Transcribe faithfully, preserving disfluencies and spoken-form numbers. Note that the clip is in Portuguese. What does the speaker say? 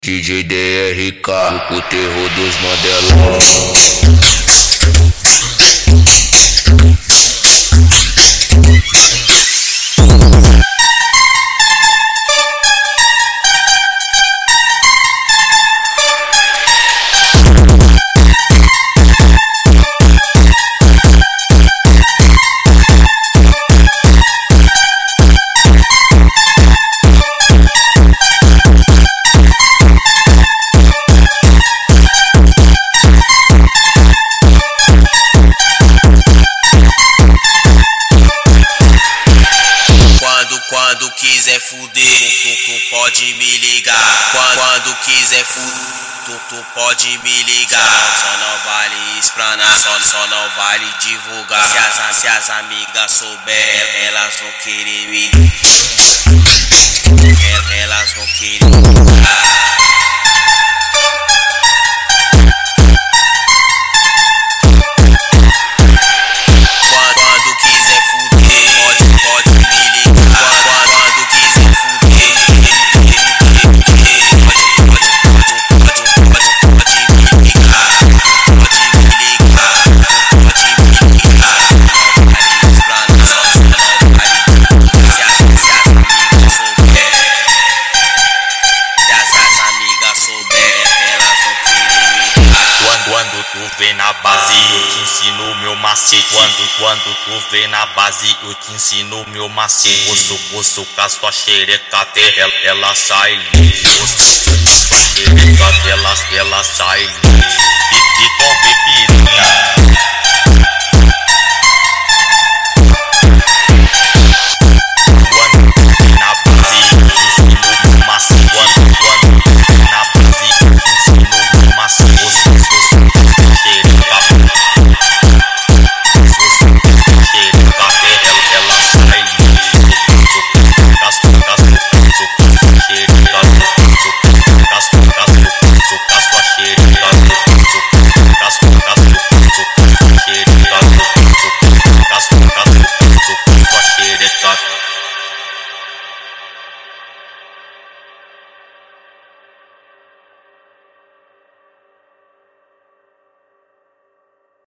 D J D R K, o terror dos Mandelão. Quando quiser fuder, tu, tu pode me ligar. Quando, quando quiser fuder, tu, tu pode me ligar. Só não vale explanar, só, só não vale divulgar. Se as, se as amigas souber, elas vão querer me. Elas vão querer me. Quando tu vem na base, eu te ensino meu macete. Quando, quando tu vem na base, eu te ensino meu macete. Osso, osso, com a sua xereca até ela, ela sai livre. Xereca, ela, ela sai livre.